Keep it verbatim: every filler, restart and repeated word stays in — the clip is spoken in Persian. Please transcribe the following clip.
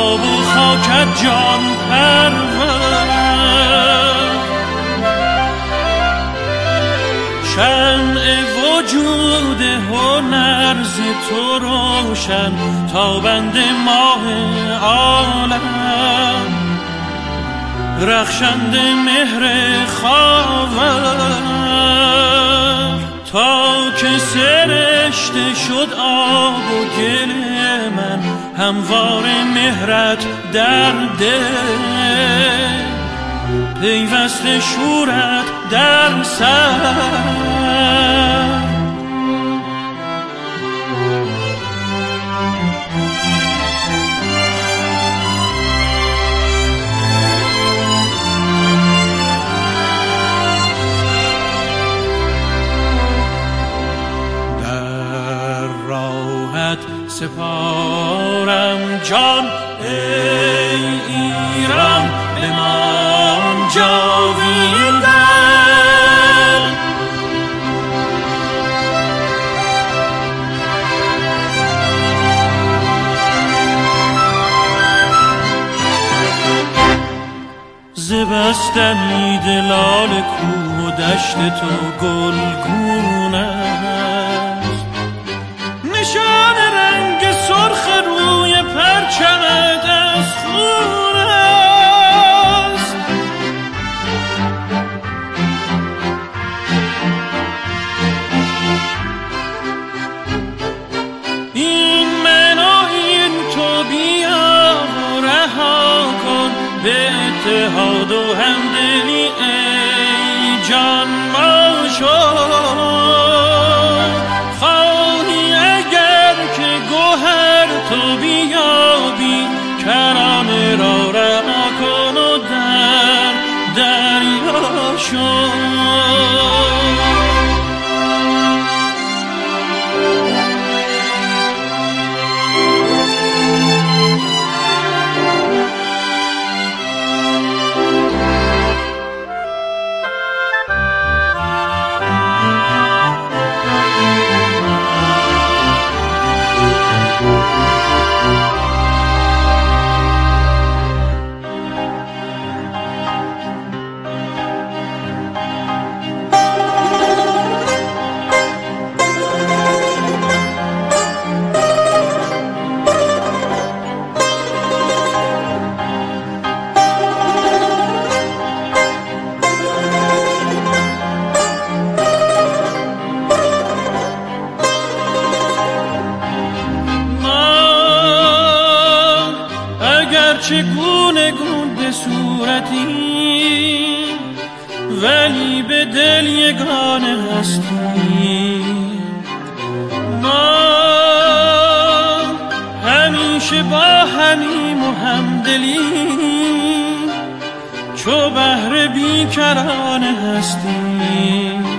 آب و خاکت جان پرور، شمع وجود هنر ز تو روشن تابند ماه عالم، رخشند مهر خاور، تا که سرشته شد آب و گل من هموار مهرت در دل، پیوسته شورت در سر. سپارم جان ای ایران، بمان جاویدان. ز بستنی دلال کوه و دشت تو گلگون است، نشان رنگ سرخ روی پرچمت از خون است. این من و این تو بیا و رها کن، به اتحاد و همدلی ای جان ما شد. تو بیابی کرانه را رها کن و در دریا شو. چگونه گون به صورتی، ولی به دل یگانه هستی. ما همیشه با همیم و همدلیم، چو بحر بیکرانه هستیم.